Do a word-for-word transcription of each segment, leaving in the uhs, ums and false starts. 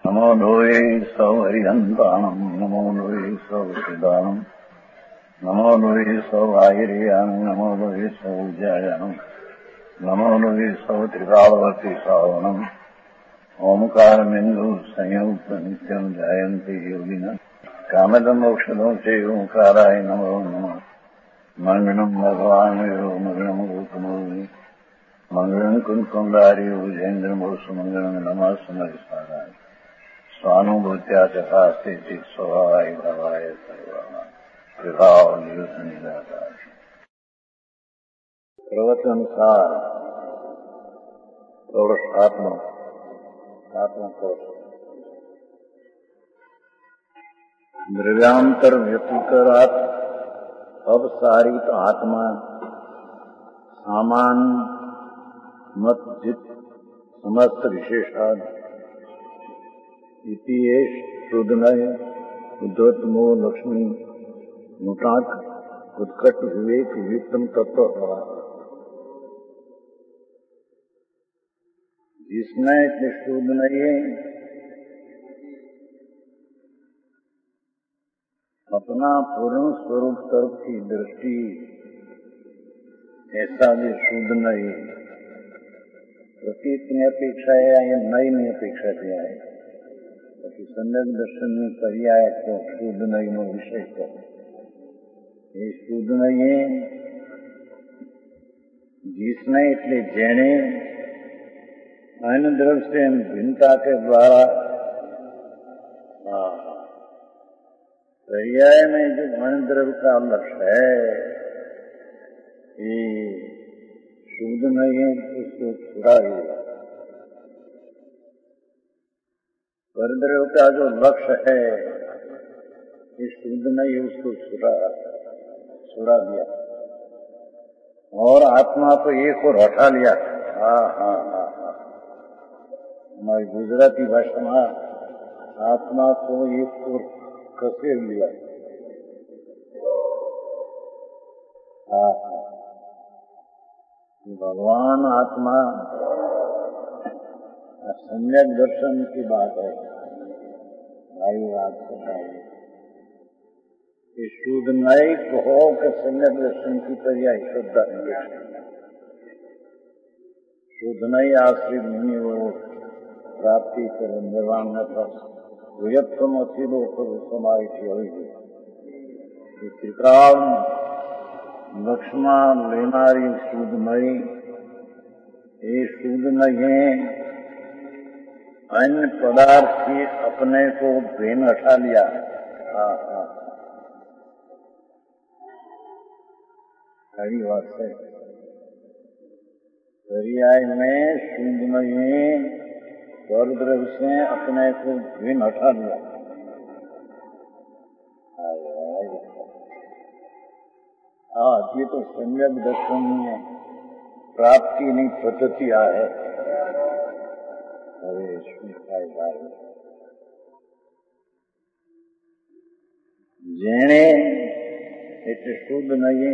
नमो लोये सौहरिहन्ताणम् नमो लोये सौहृदानम् नमो लोये सौभागिर्यानम् नमो लोये सौज्यायानम् नमो लोये सौत्रिकालवर्ति सावनम् ओंकारमिन्दु संयुक्त नित्यम् जायन्ति योगिनः कामदम् औषधम् च ओंकाराय नमो नमः मंगलम् भगवान् यो मंगलम् रूपमोहि मंगलम् कुंकुमधारी भुजेन्द्रमोसु मंगलम् नमः समरिसाराय स्वानुभूत्या चकास्ते चित् स्वभावाय भावाय सर्वाः विभाव निरुद्ध निराकार प्रवचनसार षोडश आत्मा आत्मा कोश द्रव्यांतर व्यतिकरात अवसारित आत्मा सामान मत जित समस्त विशेषाद इतिएश शुद्धनय उद्धतमो लक्ष्मी नूटाक उत्कट विवेक युक्तम तत्व जिसमें इतने शुद्ध नहीं है अपना पूर्ण स्वरूप तरफ की दृष्टि ऐसा भी शुद्ध नहीं प्रतीत में अपेक्षा है या नई में अपेक्षा किया है कि सम्यक दर्शन में पर्याय को शुद्ध नहीं नो विषय को ये शुद्ध नहीं है जिसने इसलिए जेने अन्य द्रव्य से भिन्नता के द्वारा पर्याय में जो अन्य द्रव्य का लक्ष्य है ये शुद्ध नहीं है उसको छुड़ा ही परद्रव्य का जो लक्ष्य है ये शुद्ध नहीं है उसको छुड़ा छुड़ा दिया और आत्मा को एक और हटा लिया। हाँ हाँ हाँ हाँ हमारी गुजराती भाषा में आत्मा को एक और खसेड़ लिया। हाँ हाँ भगवान आत्मा सम्यक दर्शन की बात है। आई बात बताइए कि शुद्ध नहीं कहो कि सम्यक दर्शन की पर्याय शुद्ध शुद्ध नहीं आश्रित मुनि वो प्राप्ति कर निर्वाण वियत्तम असीलो पर समाहित होगी त्रिकाल लक्ष्मा लेनारी शुद्ध नहीं ये शुद्ध नहीं है अन्य पदार्थ की अपने को भेन हटा लिया। हाँ हाँ खड़ी बात है पर्याय में शुद्ध नहीं परद्रव्य से अपने को भेन हटा लिया। हाँ ये तो सम्यक दर्शन में प्राप्ति नहीं पद्धति है। अरे जेने એટલે શુદ્ધ नहीं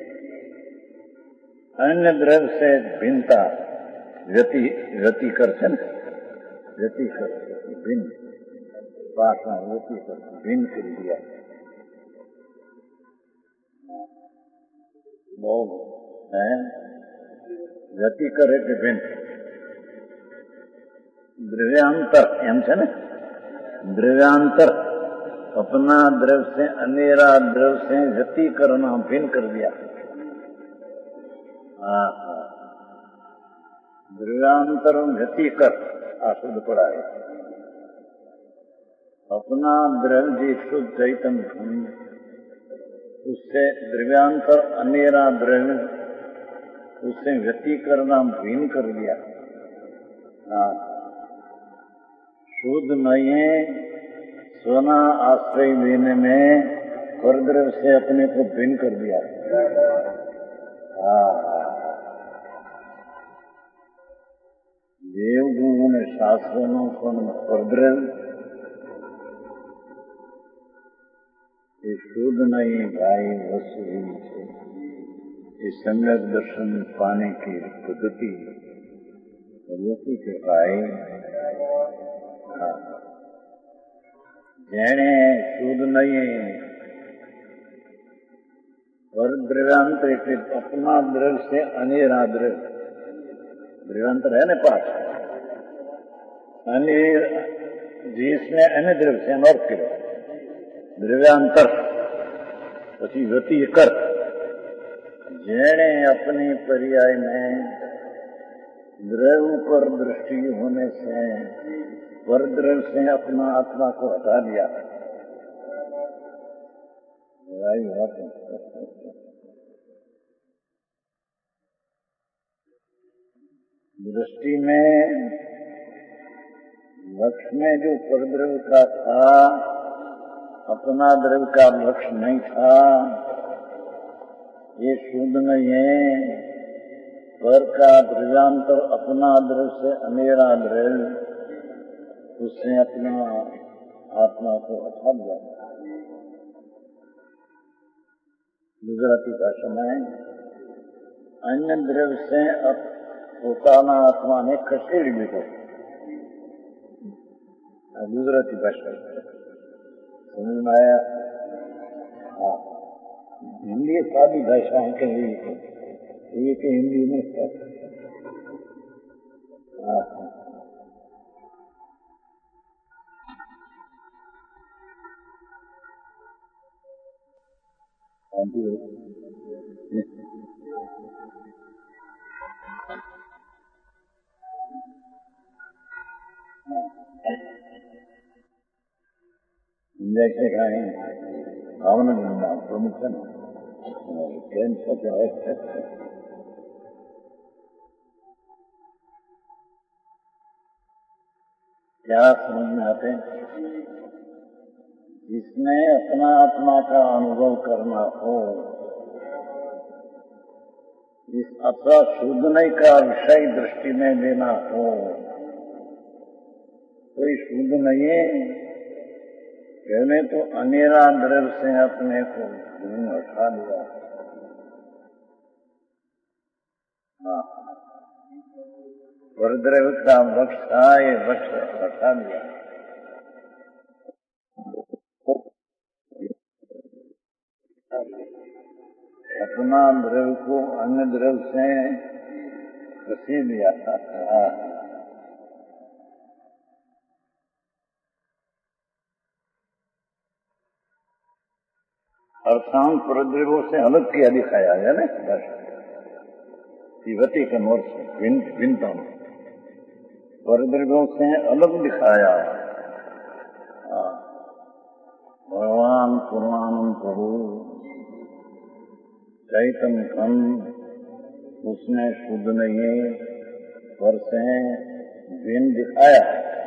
अन्य द्रव्य से भिन्नता व्यति व्यति करते न व्यति करते भिन्न पाठना व्यति करते भिन्न कर दिया बहुत है व्यति करे કે भिन्न द्रव्यांतर एम છે ને द्रव्यांतर अपना द्रव्य से अनेरा द्रव्य से व्यति करना भिन्न कर दिया। हाँ हाँ द्रव्यांतर व्यति कर आशुद्ध पड़ा है अपना द्रव्य जी शुद्ध चैतन्य उससे द्रव्यांतर अनेरा द्रव्य उससे व्यति करना भिन्न कर दिया। हाँ शुद्ध नहीं है सोना आश्रय लेने में परद्रव्य से अपने को भिन्न कर दिया। देव गुरु ने शास्त्रों को परद्रव्य ये शुद्ध नहीं भाई वस्तु ये सम्यक दर्शन पाने की पद्धति रोटी के भाई जेने शुद्ध नहीं और द्रव्यांतर એટલે अपना द्रव्य से अनेरा द्रव्य द्रव्यांतर है ना पाठ अन्य जिसने अन्य द्रव्य से अनर्थ करो द्रव्यांतर પછી ગતિ કર જેણે अपने पर्याय में द्रव्य पर दृष्टि होने से पर द्रव्य से अपना आत्मा को हटा दिया। दृष्टि में लक्ष्य में जो परद्रव्य का था अपना द्रव्य का लक्ष्य नहीं था, ये शुद्ध नहीं है। पर का द्रव्यांतर अपना द्रव्य से अनेरा द्रव्य उससे अपना आत्मा को हटा दिया। गुजराती भाषा में अन्य द्रव्य से પોતાના આત્માને ખસેડી દીધો। આ ગુજરાતી ભાષા સમજમાં આયા? હા, हिंदी सादी भाषा है कहीं ये कि हिंदी में हाँ जैसे कहें भावना प्रमुख है क्या समझ में आते हैं? जिसने अपना आत्मा का अनुभव करना हो, इस अथवा शुद्धने का विषय दृष्टि में लेना हो, कोई शुद्ध नहीं है। पहले तो अनेरा द्रव्य से अपने को हटा दिया। हाँ, पर द्रव्य का वक्ष था, ये वक्ष हटा दिया। अपना द्रव्य को अन्य द्रव्य से कसी दिया। अर्थांत परद्रव्यों से अलग किया दिखाया है ना, वती कन्वर्स भिन्नता परद्रव्यों से अलग दिखाया। भगवान पूर्णानंद प्रभु चैतन्य खंड उसने शुद्ध नहीं पर से भिन्न दिखाया,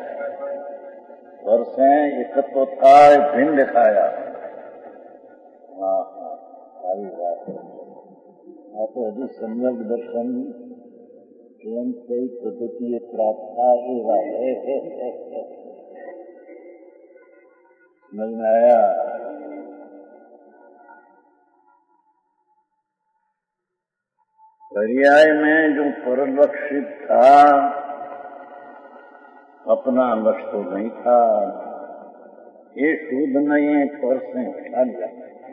पर से एकत्व था भिन्न दिखाया। हाँ हाँ, सारी बात है। आप हजी सम्यक दर्शन स्वयं से पद्धति प्राप्त था, ये बात है। समझ में आया? पर्याय में जो परलक्षित था अपना लक्ष्य तो नहीं था, ये शुद्ध नहीं है, पर से हटा दिया।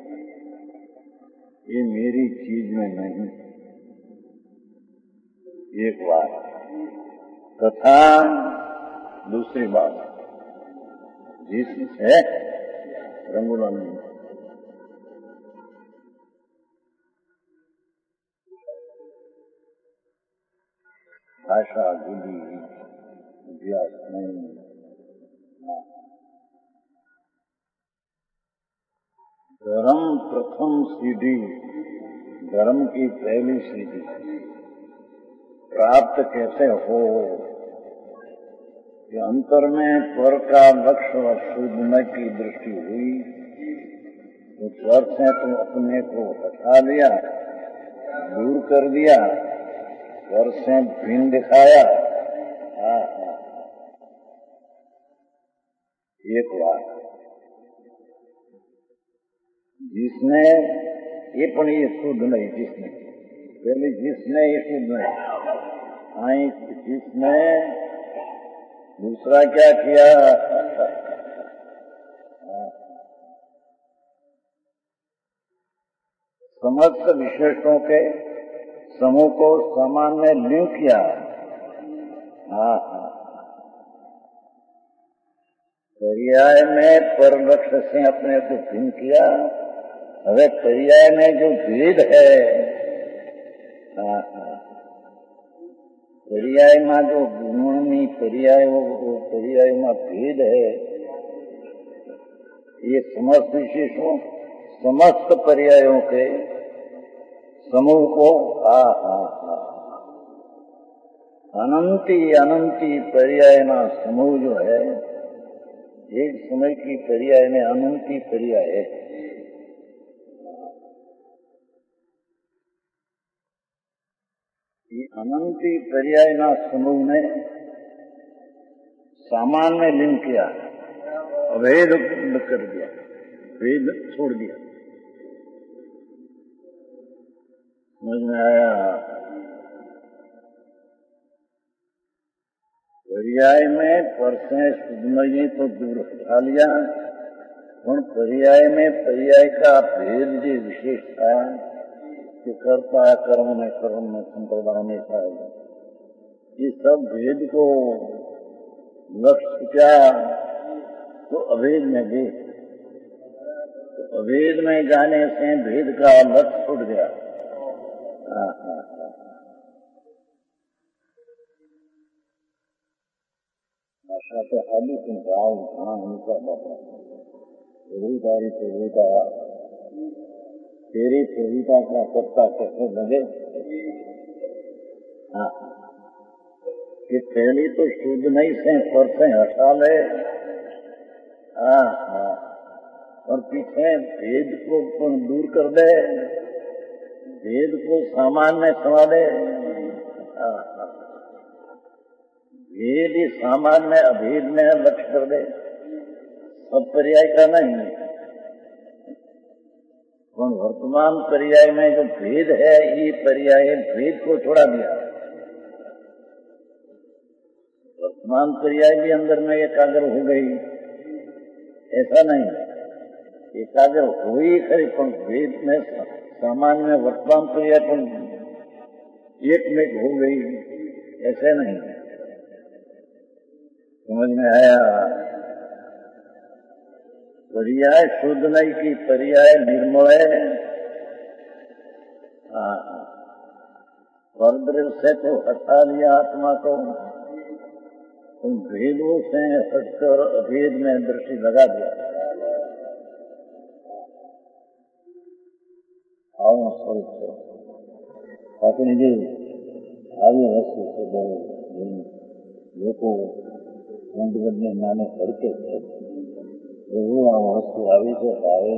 ये मेरी चीज में नहीं, एक बात। तथा दूसरी बात जिससे रंगुलन भाषा जुड़ी अभ्यास नहीं। धर्म प्रथम सीढ़ी, धर्म की पहली सीढ़ी प्राप्त कैसे हो कि अंतर में पर का लक्ष्य और शुद्धने की दृष्टि हुई, तो स्वर से तो अपने को हटा दिया, दूर कर दिया, स्वर से भिन्न दिखाया। हाँ हाँ, एक बात जिसने ये पण ये शुद्ध नहीं, जिसने पहले जिसने ये शुद्ध नहीं आई, जिसने दूसरा क्या किया? समस्त विशेषणों के समूह को सामान्य लिंक किया। हाँ हाँ, पर्याय में पर लक्ष्य से अपने को भिन्न किया। હવે पर्याय में जो भेद है, हाँ हाँ, पर्याय में जो गुणों पर्याय पर्याय में भेद है, ये समस्त विशेषों समस्त पर्यायों के समूह को हा हा हा अनंती अनंती पर्याय ना समूह जो है, एक समय की पर्याय में अनंती पर्याय है। ये अनंती पर्याय ना समूह ने सामान्य लिंक किया, अभेद कर दिया, भेद छोड़ दिया। समझ में आया? पर्याय में परसें सुधमयी तो दूर हटा लिया, और पर्याय में पर्याय का भेद जो विशेषता कि कर्ता कर्म में कर्म में संप्रदाय में था, ये सब भेद को लक्ष्य क्या तो अभेद में भी, तो अभेद में जाने से भेद का लक्ष्य छूट गया। हाँ हाँ हाँ, आशा तो हाली तुम गाँव हाँ उनका बाबा प्रभुतारी प्रभुता तेरी प्रभुता का सत्ता कैसे लगे। हाँ, कि पहली तो शुद्ध नहीं से पर से हटा ले। हाँ हाँ, और पीछे भेद को दूर कर दे, भेद को सामान्य संभाले। हाँ हाँ, भेद ही सामान्य अभेद में लक्ष्य कर दे, सब पर्याय का नहीं। और वर्तमान पर्याय में जो भेद है, ये पर्याय भेद को छोड़ा दिया। वर्तमान पर्याय भी अंदर में एकाग्र हो गई, ऐसा नहीं, एकाग्र हो ही खरी, पर भेद में सामान्य में वर्तमान पर्याय पर एक में हो गई, ऐसे नहीं। समझ में आया? पर्याय शुद्ध नहीं की पर्याय निर्मल है। हाँ, परद्रव्य से तो हटा लिया आत्मा को, उन भेदों से हटकर अभेद में दृष्टि लगा दिया। आओ स्वरूप से अपनी जी આવી વસ્તુ છે બહુ લોકો મંદિરને નાને કરકે એવું આ વસ્તુ આવી છે આવે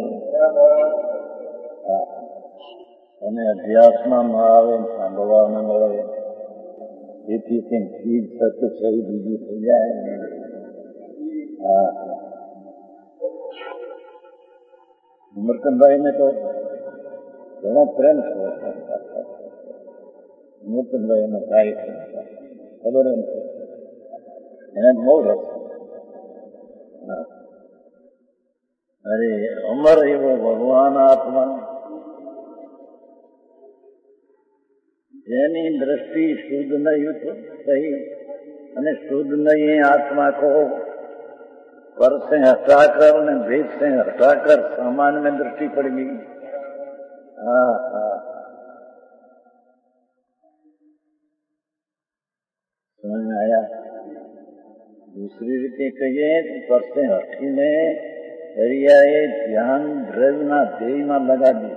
અને અભ્યાસમાં ન આવે, સાંભળવા ન મળે, એથી કંઈક ચીજ સત્ય છે એ બીજી થઈ જાય। હા, અમરકંદભાઈને તો ઘણો પ્રેમ છે, અમરકંદભાઈ એનો ભાઈ છે, ખબર એમ છે, એને બહુ રસ। અરે અમર એવો ભગવાન આત્મા, જેની दृष्टि शुद्ध नहीं सही અને शुद्ध नहीं आत्मा को पर से हटाकर और भेद से हटाकर सामान्य में दृष्टि पड़ गई। हाँ हाँ, समझ में आया? दूसरी रीति कहिए पर से हटीने पर्याय ध्यान द्रव्य ना देह में लगा दी।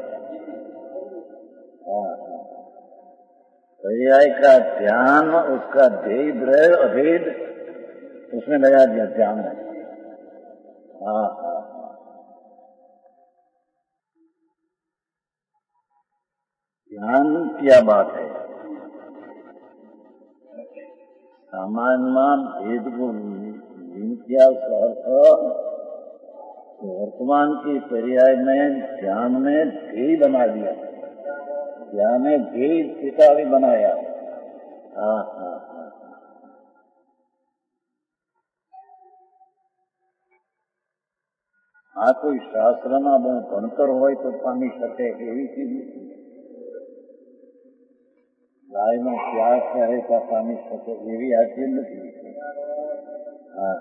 हाँ, पर्याय का ध्यान उसका ध्येय द्रव्य अभेद उसमें लगा दिया ध्यान में। हाँ हाँ, ध्यान क्या बात है? सामान्य भेद को किया अर्थ वर्तमान की पर्याय में ध्यान में ध्येय बना दिया, ध्यान में ध्येय पिता भी बनाया। हाँ हाँ हाँ, આ કોઈ શાસ્ત્રના બહુ ભણતર હોય તો પામી શકે એવી ચીજ નથી. ગાયનો ત્યાગ ક્યારે પામી શકે એવી આ ચીજ નથી. હા,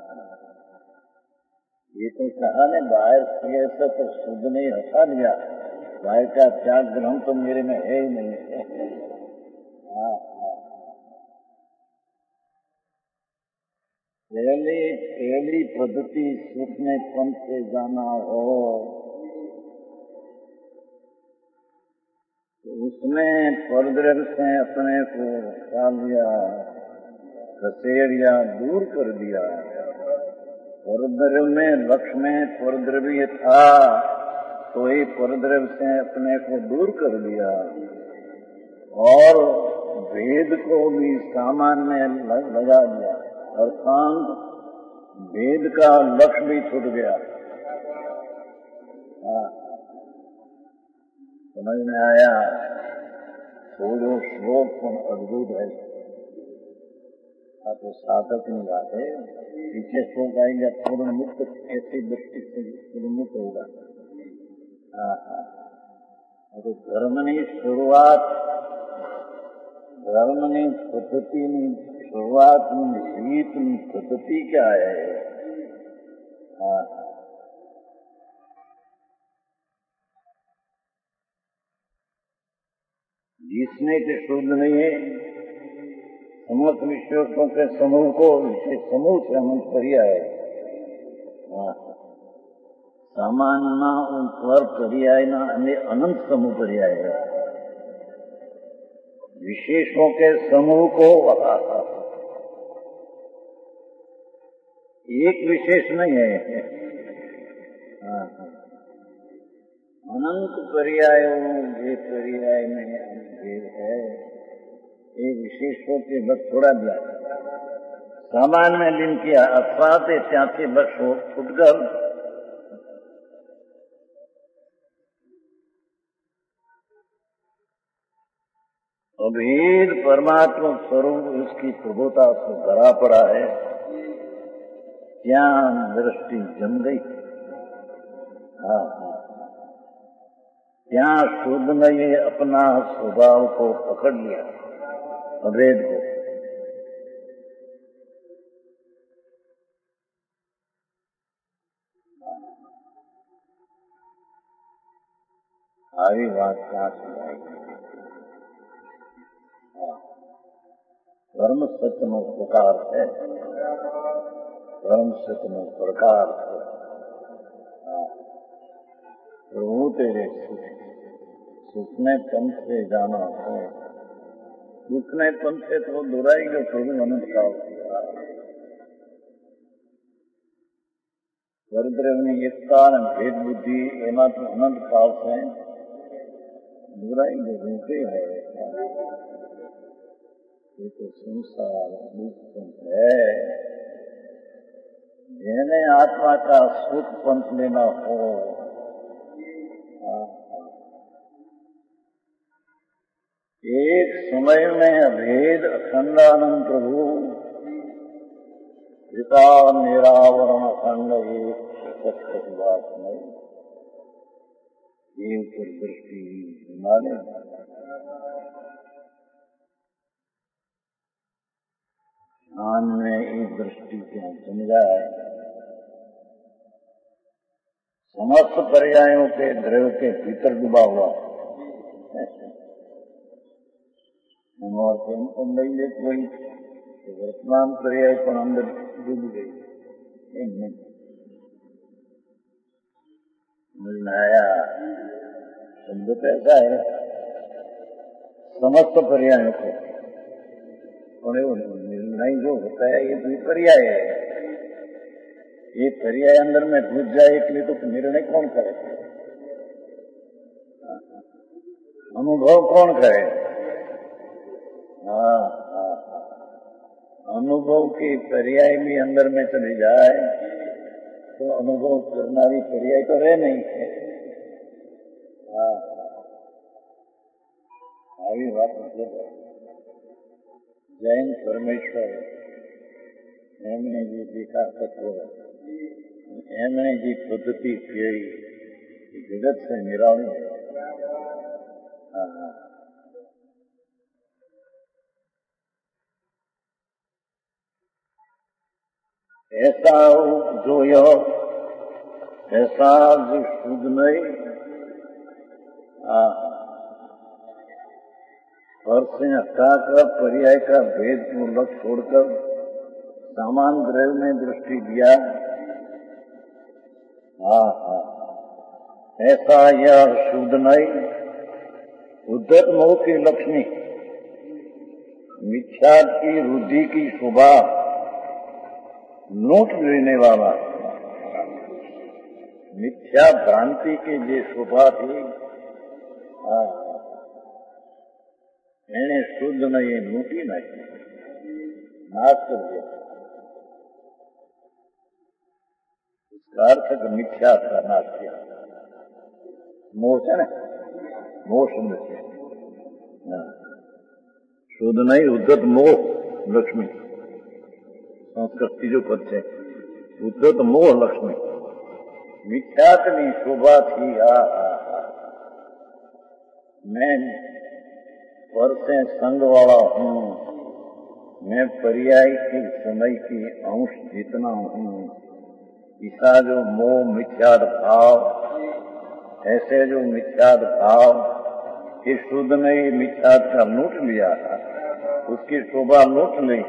ये तो कहा ने बाहर से ऐसा तो शुद्ध नहीं हटा लिया, बाहर का त्याग ग्रहण तो मेरे में है ही नहीं. हाँ हाँ, पहली पहली पद्धति सुख में पंथ से जाना हो तो उसमें परद्रव्य से अपने को हटा लिया, खसेड़िया, दूर कर दिया. परद्रव्य में लक्ष्य में परद्रव्य था तो ही परद्रव्य से अपने को दूर कर दिया और भेद को भी सामान्य लगा दिया. अर्थात भेद का लक्ष्य भी छूट गया. हाँ, समझ में आया. तो जो श्लोक अद्भुत है. तो साधक की बात है. पीछे श्लोक आएगा पूर्ण मुक्त, ऐसी दृष्टि से पूर्ण मुक्त होगा. हाँ हाँ, तो धर्मनी शुरुआत, धर्मनी पद्धतिनी शुरुआतनी રીતની पद्धति क्या है? हाँ, जिसमें के शुद्ध नहीं है समस्त विश्वों के समूह को विशेष समूह से हम पर्याय है. सामान्य ऊपर पर्याय ना अनंत समूह पर्याय है. विशेषों के समूह को एक विशेष नहीं है. अनंत पर्यायों के पर्याय में भेद है. एक विशेषों के बस थोड़ा दिया, सामान्य में लीन किया, अथवा से त्याग बस हो फुटकर अभेद परमात्मा स्वरूप उसकी प्रभुता से भरा पड़ा है. क्या दृष्टि जम गई. हाँ हाँ, क्या शुद्ध ने ये अपना स्वभाव को पकड़ लिया, अभेद को. આવી વાત ક્યાં સુધાઈ. धर्म सत्य नो प्रकार है. धर्म सत्य नो प्रकार है. प्रभु तेरे सुख सुख में पंथ से जाना हो, दुख में पंथ से तो दुराएंगे प्रभु अनंत काल. दरिद्रवनी एकता और भेद बुद्धि एमा तो अनंत काल से दुराएंगे रूपे है. ये तो संसार दुख है. जिन्हें आत्मा का सुख पंथ लेना हो, एक समय में अभेद अखंडानंद प्रभु पिता निरावरण अखंड एक सत्य बात नहीं. ये ऊपर दृष्टि माने ध्यान में एक दृष्टि क्या समझाए. समस्त पर्यायों के द्रव्य के भीतर डूबा हुआ और हमको नहीं ले कोई वर्तमान पर्याय पर अंदर डूब गई. मिलनाया शब्द कैसा है. समस्त पर्यायों को निर्णय जो होता है ये भी पर्याय है. ये पर्याय अंदर में घुस जाए इसलिए तो निर्णय कौन करे, अनुभव कौन करे. हाँ हाँ, अनुभव की पर्याय भी अंदर में चली जाए तो अनुभव करना भी पर्याय तो रहे नहीं है. हाँ, આવી વાત मतलब जैन परमेश्वर એમને જે દેખા તત્વ एमने जी पद्धति थी जगत से निराली है। हाँ, ऐसा जो यो ऐसा जो शुद्ध नहीं और से हक्का का पर्याय का भेद पूर्वक छोड़कर सामान द्रव्य में दृष्टि दिया। हाँ हाँ, ऐसा यह शुद्ध नहीं उद्धत मोह की लक्ष्मी मिथ्या की रुद्धि की शोभा नोट लेने वाला मिथ्या भ्रांति की जो शोभा थी एने शुद्ध नहीं लूटी नहीं नाश कर दिया। इसका अर्थ मिथ्या का नाश किया। मोह है ना, मोह शुद्ध है, शुद्ध नहीं उद्धत मोह लक्ष्मी संस्कृत जो पद है उद्धत मोह लक्ष्मी मिथ्यात्मी शोभा थी। आ, आ, आ। मैं पर से संग वाला हूँ, मैं पर्याय की समय की अंश जितना हूँ। ऐसा जो मोह मिथ्याद भाव ऐसे जो मिथ्याद भाव कि शुद्ध ने मिथ्याद का लूट लिया उसकी शोभा लूट ली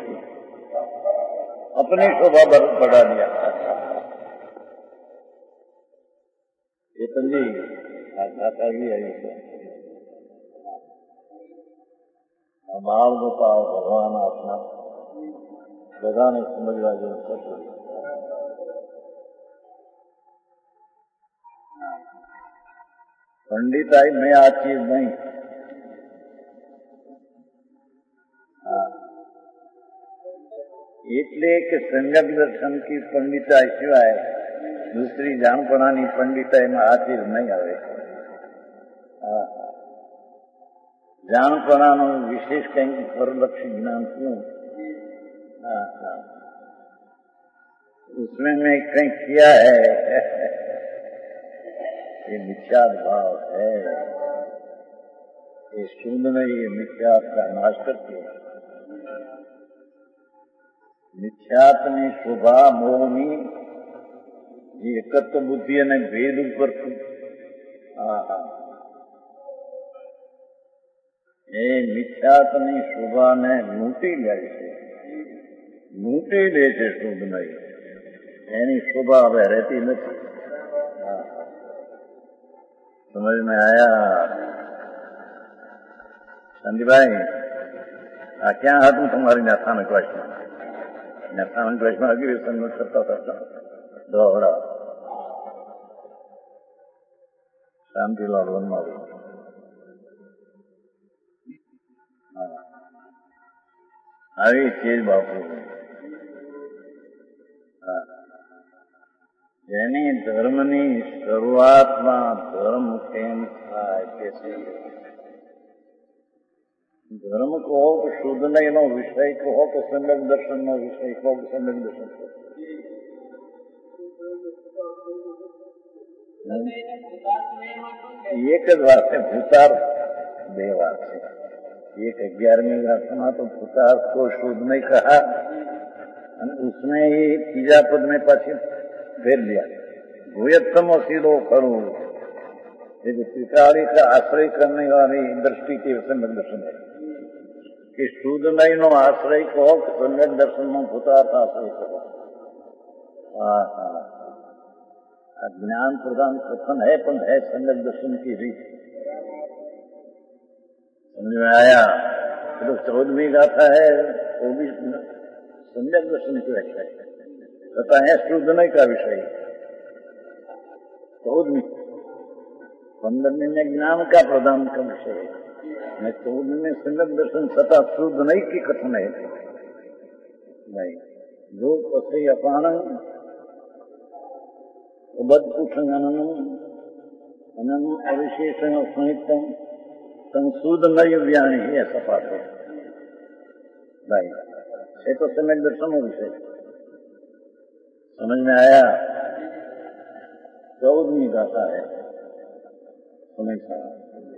अपनी शोभा बढ़ा दिया। चेतन जी आता भी है बाल गोपाल भगवान अपना बधाने समझवा जो सब पंडिताई में आ चीज नहीं। એટલે કે સંગત દર્શન की पंडिताई सिवाय दूसरी જાણપણાની पंडिताई में आ चीज नहीं आवे। જાણપણાનો વિશેષ કંઈક પરલક્ષી જ્ઞાન શું उसमें मैं कहीं किया है ये मिथ्याद भाव है। ये शुद्ध में ये मिथ्याद का नाश करती है। मिथ्यात्मी शोभा मोहनी ये एकत्व बुद्धि ने भेद ऊपर એ મિથ્યાત્વની શોભાને લૂંટી લે છે, લૂંટી લે છે શુદ્ધ નહીં, એની શોભા હવે રહેતી નથી। समझ में आया संदीप भाई? आ क्या है तुम तुम्हारी न्यासामिक वैष्णव न्यासामिक वैष्णव की संगत करता करता दोहरा शांति लाल वर्मा આવી ચીજ બાપુ જેની ધર્મની શરૂઆતમાં ધર્મ કેમ થાય કે ધર્મ કહો કે શુદ્ધ નહીનો વિષય કહો કે સમ્યક દર્શનનો વિષય કહો કે સમ્યક દર્શન કહો એક જ વાત છે ભૂતાર બે વાત છે। एक ग्यारहवीं व्याख्या तो भूतार्थ को शुद्ध नहीं कहा उसमें ही तीजा पद में पाछी फेर दिया भूयत्तम सीधो करूं त्रिकाली का आश्रय करने वाली दृष्टि के सम्यक दर्शन है कि शुद्ध नहीं नो आश्रय कहो कि सम्यक दर्शन में भूतार्थ आश्रय करो। हाँ हाँ ज्ञान प्रदान कथन है पर है सम्यक दर्शन की रीत। समझ में आया? तो चौदहवीं गाथा है वो भी सम्यक दर्शन की व्याख्या है, पता है शुद्ध नहीं का विषय। चौदहवीं पंद्रहवीं में ज्ञान का प्रदान का विषय है, चौदहवीं में सम्यक दर्शन सता शुद्ध नहीं की कथन है। नहीं जो पसे अपान उबद कुशंग अनम अविशेष संयुक्तम संशुद्ध नय व्याणी ही ऐसा पाठ है भाई। ये तो सम्यक दर्शन हो विषय समझ में आया? चौदहवीं गाथा है सुने साहब।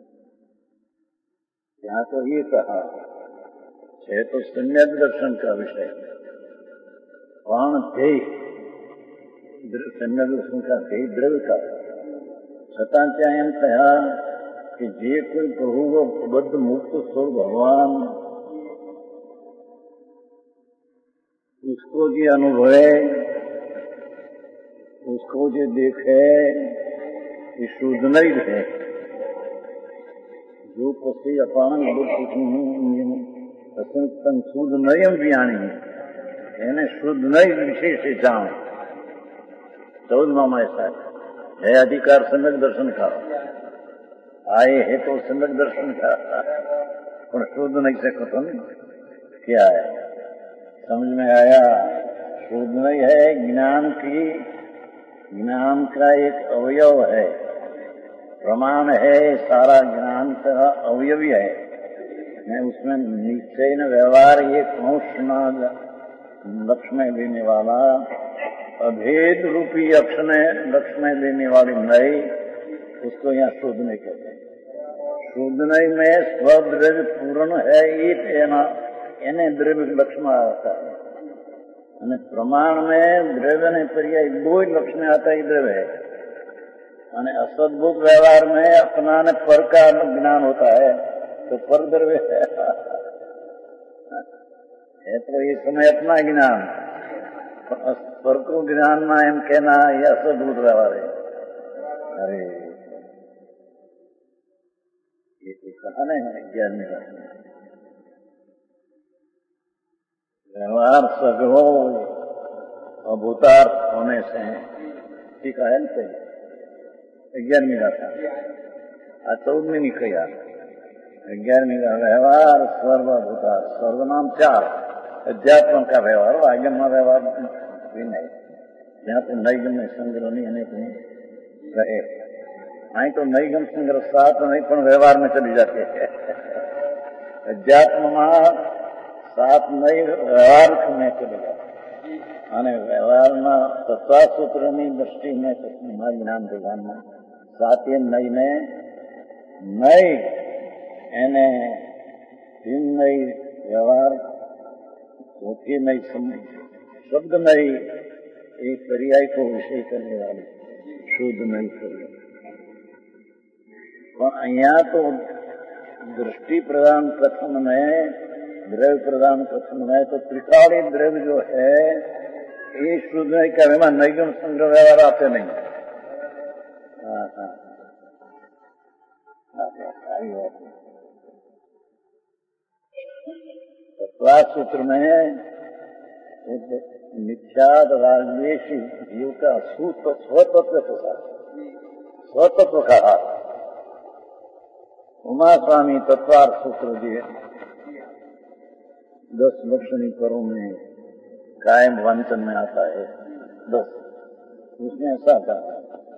यहाँ तो ये कहा है तो सम्यक दर्शन का विषय पण ध्येय सम्यक दर्शन का ध्येय द्रव्य का छતાં ત્યાં એમ થયા કે જે કોઈ પ્રભુ બદ્ધ મુક્ત સ્વરૂપ ભગવાન उसको जो अनुभवे उसको जो देखे ये शुद्ध नहीं है। जो पसी अपान शुद्ध नहीं जानी એને શુદ્ધ નહીં વિશેષ જાણે ચૌદમાં ऐसा है अधिकार सम्यक दर्शन का आए है तो सम्यक दर्शन का पर शुद्ध नहीं सको तुम क्या है समझ में आया। शुद्ध नहीं है ज्ञान की ज्ञान का एक अवयव है प्रमाण है सारा ज्ञान का अवयवी है। मैं उसमें निश्चय न व्यवहार एक अंश लक्ष्य में देने वाला अभेद रूपी अक्ष में लक्ष्य में देने वाली नई उसको यहाँ शुद्ध नहीं कहते। शुद्ध नहीं में स्वद्रव्य पूर्ण है એને દ્રવ્ય લક્ષમાં આવતા અને પ્રમાણ में દ્રવ્ય ने पर्याय दो ही लक्ष्य में आता ही द्रव्य है અને असद्भुत व्यवहार में अपना ने पर का ज्ञान होता है तो पर द्रव्य है, है तो ये समय अपना ज्ञान पर को ज्ञान में एम कहना ये असद्भुत व्यवहार है। अरे ये तो कहा नहीं ज्ञान में व्यवहार सगो अभूतार्थ होने से ठीक है ना ग्यारहवीं गाथा आ चौदहवीं निकली ग्यारहवीं का व्यवहार सर्व अभूतार्थ सर्व नाम चार अध्यात्म का व्यवहार आगम में व्यवहार भी नहीं जहाँ तो नईगम में संग्रह नहीं अनेक नहीं रहे आई तो नईगम संग्रह साथ नहीं पर व्यवहार में चली जाती है। अध्यात्म में सात नई व्यवहार में चले અને વ્યવહારના તત્વસૂત્રની દ્રષ્ટિને જ્ઞાન પ્રધાનમાં સાતે નઈને નઈ એને तीन नई व्यवहार चौथी नई शब्द नई एक पर्याय को विषय करने वाली शुद्ध नई पर्याय पर અહીંયા तो दृष्टि प्रदान कथन में द्रव्य प्रदान कथन में तो त्रिकाली द्रव्य जो है ये शुद्ध नहीं करे में नैगम संग्रह व्यवहार आते नहीं। हाँ हाँ सूत्र में मिथ्याद राजवेशी जीव का स्वतत्व कहा स्वतत्व कहा उमा स्वामी तत्वार सूत्र दिए दस लक्षणी करों में कायम वांचन में आता है दस उसमें ऐसा कहा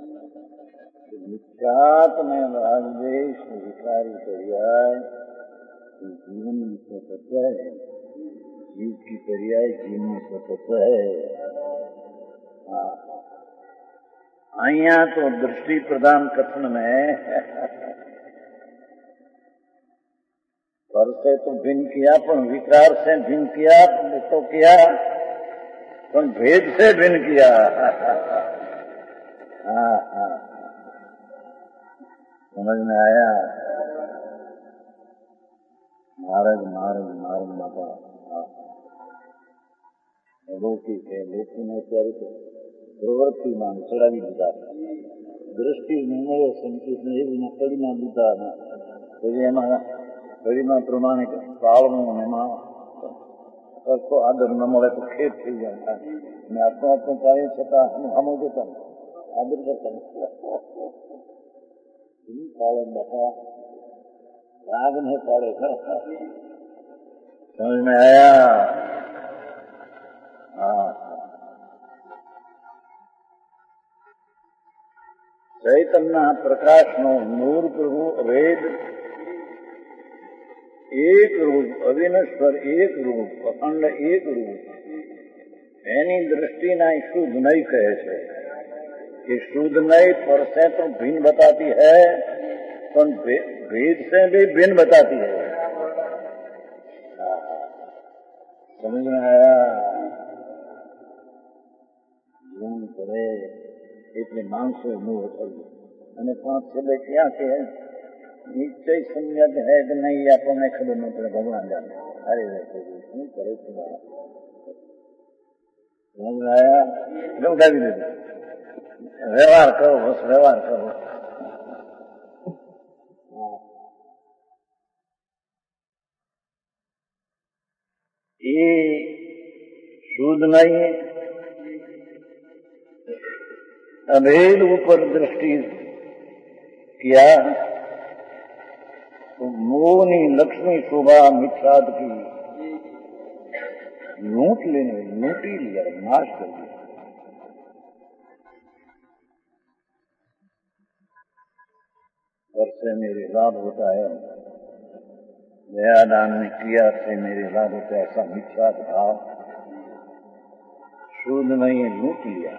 मिथ्यात में राजदेश विकारी पर्याय जीवन में स्वतत्व है जीव की पर्याय जीवन में स्वतत्व है। हाँ અહીંયા तो दृष्टि प्रदान कथन में पर से तो भिन्न किया पर विकार से भिन्न किया तो किया पर भेद से भिन्न किया। हाँ हाँ समझ में आया। महाराज महाराज महाराज माता लौकिक है लेकिन અત્યારે તો પ્રવૃત્તિમાં ચડાવી દીધા દ્રષ્ટિ નિર્ણયો સંકેતને એવી નકળીમાં દીધા પછી એમાં ઘડીમાં પ્રમાણે પાળવું એમાં સરખો આદર ન મળે તો ખેદ થઈ જાય અને આત્મા આપણું કાર્ય છતાં આમો જતા આદર કરતા પાળે બધા राग नहीं पड़ेगा समझ में आया। हाँ चैतन्य प्रकाश नो नूर प्रभु वेद एक रूप अविनश्वर एक रूप अखंड एक रूप एनी दृष्टि ना शुद्ध नहीं कहे छे कि शुद्ध नहीं पर से तो भिन्न बताती है, पर भेद से भी भिन्न बताती है। समझ में आया? गुण करे એટલે માણસો નું હતું અને પાંચ છેલ્લે ક્યાં છે નિશ્ચય સંયત હે કે નહીં આપણને ખબર ન પડે, ભગવાન જાણે. અરે શું કરે છે? સમજ આયા? એટલે ઉઠાવી દીધું. વ્યવહાર કરો, બસ વ્યવહાર કરો. એ શુદ્ધ નહીં, अभेद ऊपर दृष्टि किया तो मोहनी लक्ष्मी शोभा मिथ्याद की लूट लेने लूटी लिया, नाश कर दिया. घर से मेरे लाभ होता है, दयादान में क्रिया से मेरे लाभ होता है, ऐसा मिथ्याद भाव शुद्ध नहीं लूट लिया,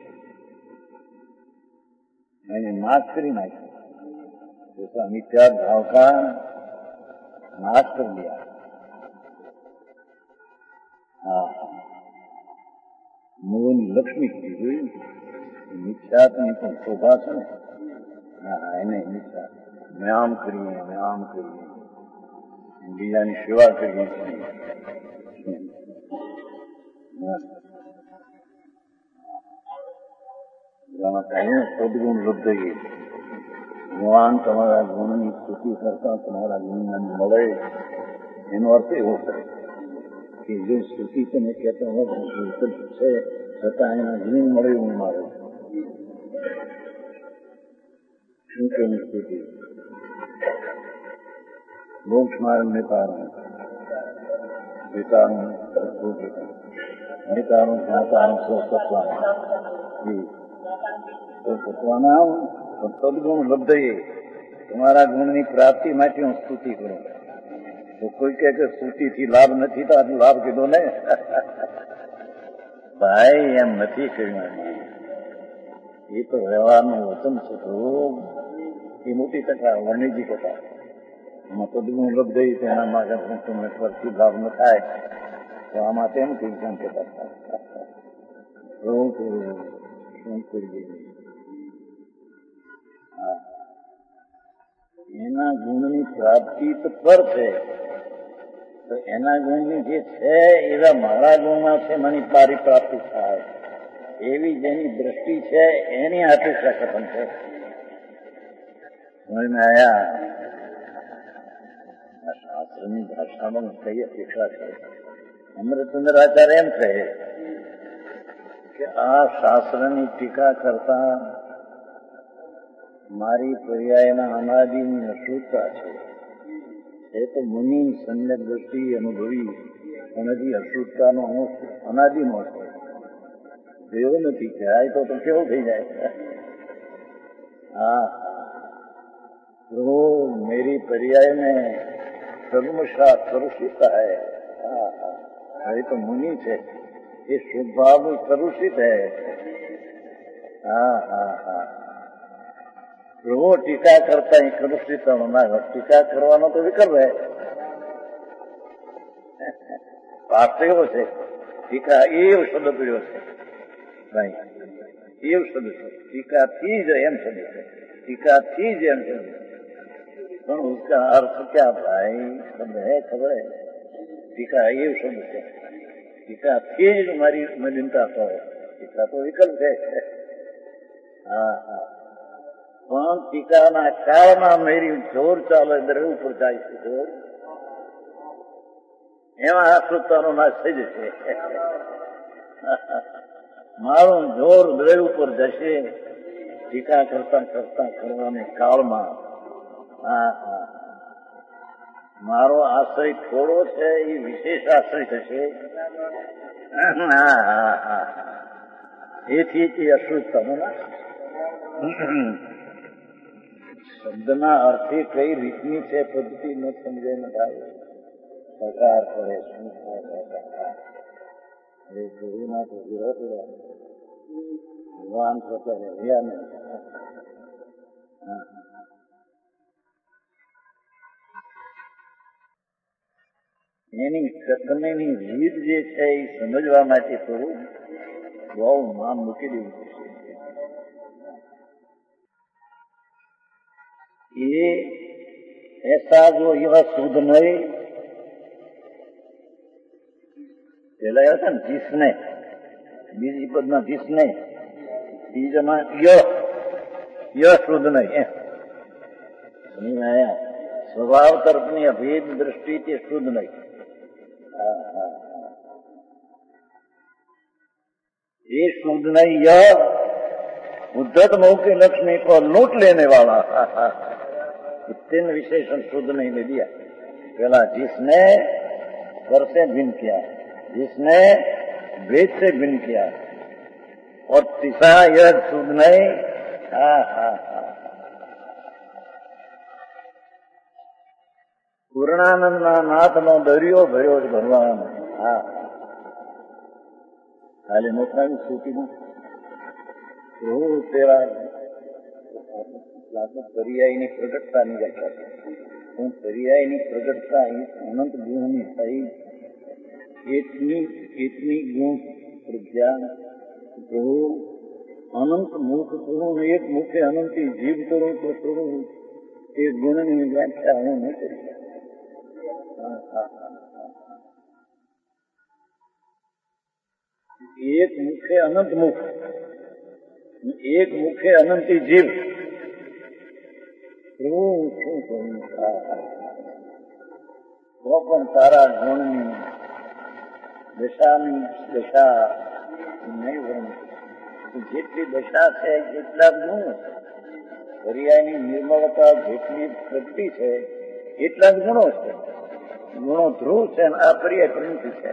मैंने नाश करी नाश जैसा मिथ्या भाव का नाश कर दिया. हाँ, मोहन लक्ष्मी की हुई मिथ्यात्मी तो शोभा છે ને. હા એને મિથ્યા મેં આમ કરીએ મેં આમ કરીએ બીજાની સેવા કરીએ છીએ. સદગુણ વૃદ્ધિ ભગવાન તમારા ગુણની સ્તુતિ કરતા તમારા ગુણને મળે, એનો અર્થ એવો થાય કે જે સ્તુતિ તમે કહેતા હોય છે છતાં એના ગુણ મળે એવું મારે. શું કેવું સ્તુતિ? મોક્ષ માર્ગને કારણે પિતાનું પિતાનું જ્ઞાતાનું સત્વાનું તો સત્વાના સદગુણ લબ્ધયે તમારા ગુણની પ્રાપ્તિ માટે હું સ્તુતિ કરું. તો કોઈ કહે કે સ્તુતિથી લાભ નથી તો આટલો લાભ કીધો ને. ભાઈ એમ નથી કર્યું. એ તો વ્યવહારનું વચન છે. એ મોટી કથા, વર્ણિજી કથા. એમાં સદગુણ લબ્ધયે તેના માટે હું તમને ફરતી લાભ ન થાય તો આમાં તેમ કીધું કહેતા શું કરું શું કરી એના ગુણની પ્રાપ્તિ તો પર છે, તો એના ગુણની જે છે એવા મારા ગુણમાં છે, મને પારી પ્રાપ્તિ થાય એવી જેની દ્રષ્ટિ છે એની અપેક્ષા કથન છે. સમજમાં આયા? શાસ્ત્રની ભાષામાં કઈ અપેક્ષા છે? અમૃતચંદ્ર આચાર્ય એમ કહે કે આ શાસ્ત્રની ટીકા કરતા મારી પર્યાયના અનાદિની અશુદ્ધતા છે. એ તો મુનિ સમ્યક દ્રષ્ટિ અનુભવી પણ હજી અશુદ્ધતાનો અનાદિનો છે, જેવો નથી કહેવાય તો કેવો થઈ જાય. હા, तो मेरी पर्याय में कर्मशा कलुषित है. ये तो मुनि છે, એ સ્વભાવ કલુષિત है. હા હા હા वो टीका करता है कलुषित होना, टीका करવાનો તો વિકલ્પ है. પાઠ એવો છે ટીકા એવો શબ્દ પડ્યો છે ભાઈ, એવો શબ્દ છે ટીકાથી જ એમ શબ્દ છે, ટીકાથી જ એમ શબ્દ પણ उसका अर्थ क्या भाई शब्द है खबर है. टीका એવો શબ્દ છે, ટીકાથી જ મારી મલિનતા તો ટીકા તો વિકલ્પ છે. હા હા પણ ટીકાના કાળમાં મેરી જોર ચાલે દ્રવ ઉપર જાય છે, જોર એમાં આકૃતતાનો નાશ થઈ જશે. મારું જોર દ્રવ ઉપર જશે ટીકા કરતા કરતા કરવાને કાળમાં. હા હા મારો આશ્રય થોડો છે એ વિશેષ આશ્રય થશે. હા હા હા એથી એ અશુદ્ધતાનો નાશ. શબ્દના અર્થે કઈ રીતની છે પદ્ધતિ ન સમજાય ન થાય. સરકાર કરે શું થાય એ જોયું ના તો વિરોધ ભગવાન પોતે રહ્યા નહીં. એની કથનની રીત જે છે એ સમજવા માટે થોડું બહુ નામ મૂકી દેવું પડશે. ये ऐसा जो यह शुद्ध नहीं पहला था ना जिसने बीजी पद में जिसने बीजमा यह यह शुद्ध नहीं है स्वभाव तर्पनी अभेद दृष्टि ते शुद्ध नहीं. ये शुद्ध नहीं यह उद्धत मुंह के लक्ष्मी को लूट लेने वाला तीन विशेषण शुद्ध नहीं ले दिया. पहला जिसने स्वर से भिन्न किया, जिसने वेद से भिन्न किया, और तीसरा यह शुद्ध नहीं. हा हा हा पूर्णानंद नाथ नो दरियो भर्यो भगवान. हा खाली मोटा सूटी में तेरा પર્યાયની પ્રગટતા ની વ્યાખ્યા છે. હું પર્યાયની પ્રગટતા અનંત ગુણની થઈ એટલી એટલી ગુણ પ્રજ્ઞા પ્રભુ અનંત મુખ કરું, એક મુખે અનંતી જીવ કરું તો કરું એ ગુણની વ્યાખ્યા હું નહીં કરી. એક મુખે અનંત મુખ, એક મુખે અનંતી જીવ. પ્રભુ શું કહ્યું તો પણ તારા ગુણની દશાની દશા નહીં વર્ણન. જેટલી દશા છે જેટલા ગુણ, પર્યાયની નિર્મળતા જેટલી પ્રગતિ છે એટલા જ ગુણો છે. ગુણો ધ્રુવ છે અને આ પર્યાય પ્રવૃત્તિ છે.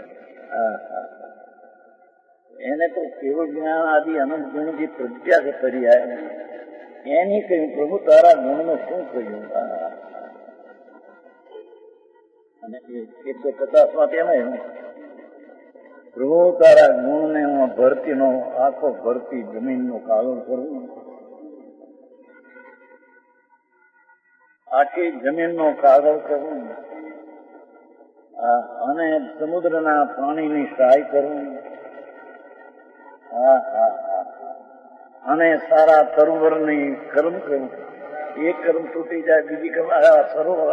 એને તો કેવળ જ્ઞાન આદિ અનંત ગુણની પ્રજ્ઞા છે પર્યાય. એની કહ્યું પ્રભુ તારા ગુણનું શું કહ્યું. અને એકસો પચાસ માં તેમાં પ્રભુ તારા ગુણને હું ભરતી નો આખો ભરતી જમીન નો કાગળ કરું, આખી જમીન નો કાગળ કરું અને સમુદ્રના પાણીની સહાય કરું. હા હા હા અને સારા તરુવરની કર્મ કરું. એક કર્મ તૂટી જાય બીજી કર્મ સરોવર.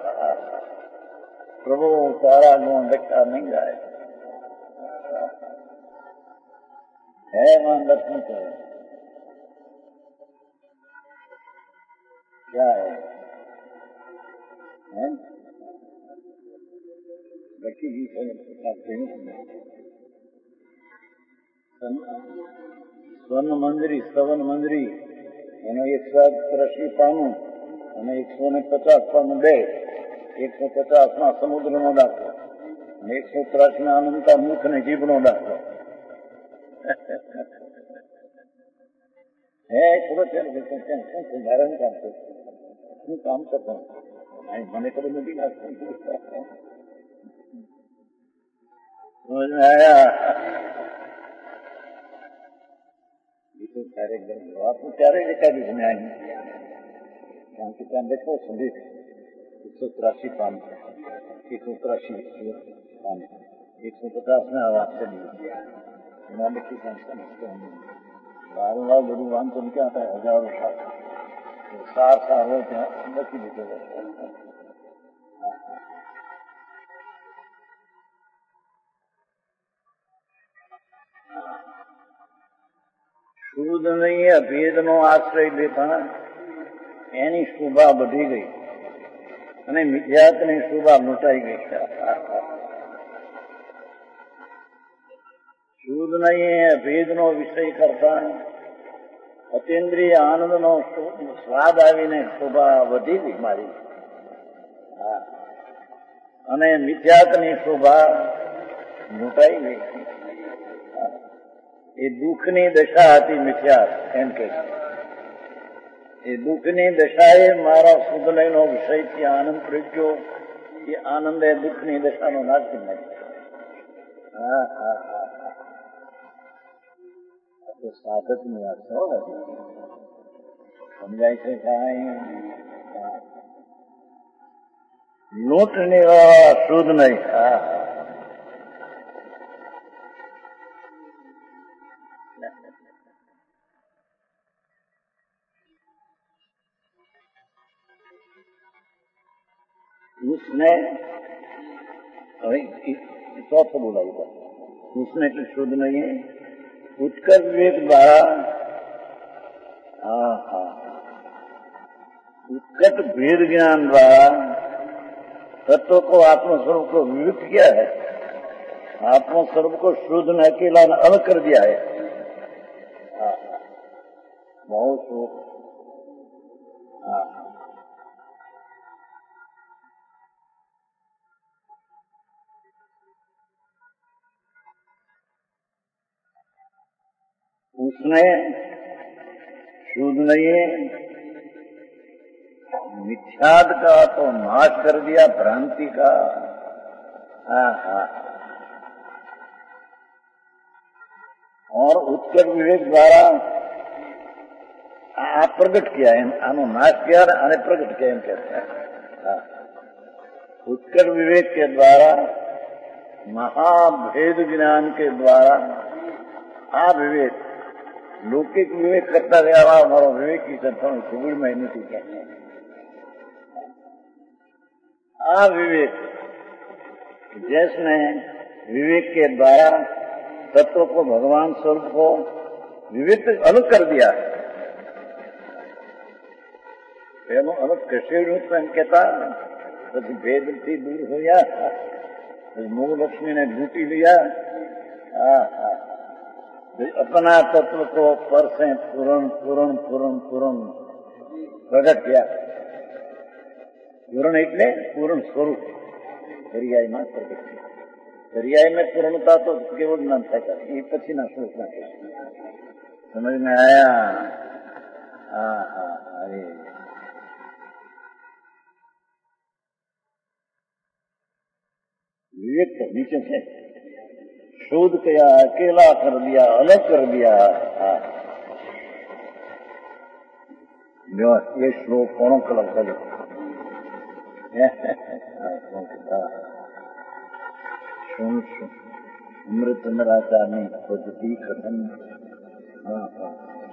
પ્રભુ તારા ગુણ લખતા નહીં જાય. હે માન દર્શન કરે જાય લખી ગઈ સ્વર્ણ મંદિરી સ્તવન મંદિરી એનો એકસો ત્રસી પાનું અને એકસો ને પચાસ પાનું બે, એકસો પચાસ માં સમુદ્ર નો દાખલો અને એકસો ત્રાસી ના અનંતા મુખ ને જીભ નો દાખલો. હે થોડો શું ધારણ કરતો શું કામ કરતો મને તો નથી લાગતું. ત્યારે આપું ત્યારે એકાદી જ્ઞાન કારણ કે ત્યાં દેખો સંદેશ એકસો ત્રાસી પાન, એકસો ત્રાસી પાન, એકસો પચાસ ના વાત કરી એમાં લખી વારંવાર બધું વાંચન ક્યાં થાય હજારો સાર સાર સાર હોય ત્યાં લખી દીધો. શુદ્ધ નહીં અભેદ નો આશ્રય લેતા એની શોભા વધી ગઈ અને મિથ્યાત્વની શોભા લૂંટાઈ ગઈ. શુદ્ધ નહીં અભેદ નો વિષય કરતા અતિન્દ્રિય આનંદ નો સ્વાદ આવીને શોભા વધી ગઈ મારી અને મિથ્યાત્વની શોભા લૂંટાઈ ગઈ. એ દુઃખની દશા હતી મિથ્યાત એમ કે એ દુઃખની દશાએ મારા શુદ્ધલયનો વિષયથી આનંદ પ્રજ્યો. એ આનંદ એ દુઃખની દશાનો નાશ કરી નાખ્યો. હા હા હા તો સાધકની વાત છો સમજાય છે કાંઈ? લૂંટની શુદ્ધ નહીં. હા उसने चौथा बोला होगा उसने એટલે શુદ્ધ નહીં है उत्कर्ष विवेक द्वारा. हाँ हाँ उत्कट भेद ज्ञान द्वारा तत्व को आत्मस्वरूप को विविध किया है. आत्मस्वरूप को शुद्ध न अकेला न अलग कर दिया है. बहुत हाँ उसने शुद्ध नहीं है मिथ्याद का तो नाश कर दिया भ्रांति का. हाँ हाँ और उत्कट विवेक द्वारा आ प्रगट किया है. आनो नाश किया और प्रगट किया एम कहते हैं. हाँ उत्कट विवेक के द्वारा महाभेद ज्ञान के द्वारा आ विवेक लौकिक विवेक करता गया हमारा विवेक की करता हूँ सुगुड़ में नहीं कहते हैं. आ विवेक जिसने विवेक के द्वारा तत्व को भगवान स्वरूप को विविध अलग कर दिया. पहले अलग कैसे रूप में कहता પછી ભેદથી દૂર હોયા મૂળ લક્ષ્મી ને લૂંટી लिया. हाँ हाँ अपना तत्व को पर से पूर्ण पूर्ण पूर्ण पूर्ण प्रकट किया. पूर्ण એટલે પૂર્ણ સ્વરૂપ દરિયાઈમાં પ્રગટ થયું. દરિયાઈ પૂર્ણતા તો કેવળ જ્ઞાન થાય એ પછીના શ્લોકમાં છે. સમજ में आया? हाँ हाँ अरे विवेक तो नीचे से शोध किया अकेला कर दिया अलग कर दिया. हाँ ये श्लोक कौन कलम कर सुन सुन अमृत नराचारनी पद्धति कथन. हाँ हाँ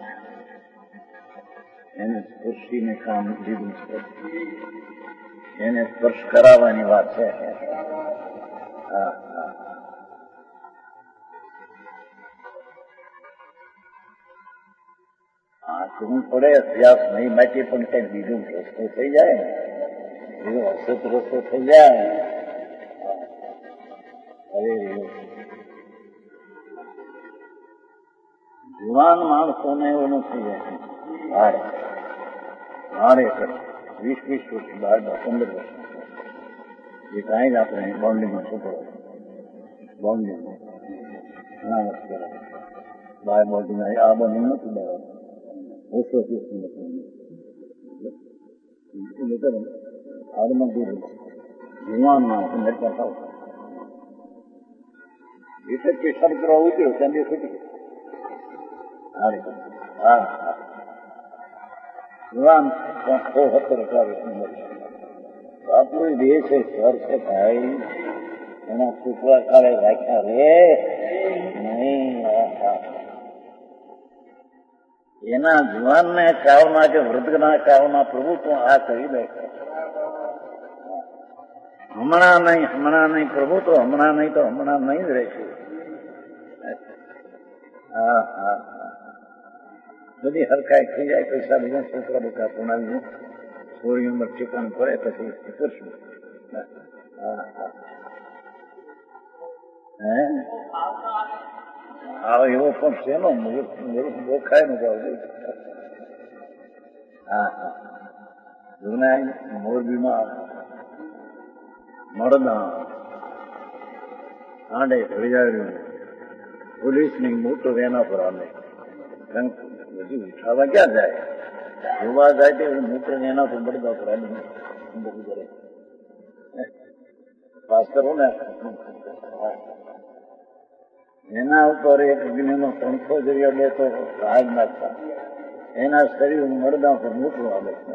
એને સ્પર્શીને કામ લીધું છે. એને સ્પર્શ કરાવવાની વાત છે. હા હા હા શું પડે અભ્યાસ નહીં માટે પણ કઈ બીજું રસ્તો થઈ જાય બીજો અસત રસ્તો થઈ જાય. અરે જુવાન માણસોને એવો નથી જાય. હારે હારે વીસ વીસ વર્ષ બાર પંદર વર્ષ એ કાંઈ જ આપણે બોન્ડિંગમાં છોકરો બોન્ડિંગ ઘણા વર્ષ કરે બાર બોન્ડિંગ આ બોન્ડિંગ નથી બરાબર ઓછો હાલમાં દૂર જુવાન માણસ ને કરતા એટલે પેશાબ કરવા ઉતર્યો ત્યાં બે છૂટી હારે હા હા જુવાન સો સત્તર અઠાવીસ નંબર આપણું દેશ છે ઘર છે ભાઈ એના છોકરા કાળે રાખ્યા રે નહીં. એના જુવાનને કાવના કે વૃદ્ધના કાવના પ્રભુ તું આ કરી બેઠો. હમણાં નહીં હમણાં નહીં પ્રભુ તો હમણાં નહીં તો હમણાં નહીં જ રહેશે. હા હા હા બધી હરકાઈ થઈ જાય પૈસા બીજા છોકરા બધા પુણાવી સોળી ઉંમર ઠેકાણ પડે પછી કરશું. હા હા હે હા એવો પણ છે ને બોખાય નો ભાવ. હા હા જુનાઈ મોરબીમાં મળદા આડે ઘડિયાળ્યું પોલીસની મોટો એના પર આવે બધું ઉઠાવા ક્યાં જાય જોવા જાય તો મોટો એના પર મળદા પર બધું કરે પાસ કરો ને એના ઉપર એક અગ્નિનો પંખો જરી બે તો રાગ નાખતા, એના શરીર મરદા પર મોકલું આવે છે.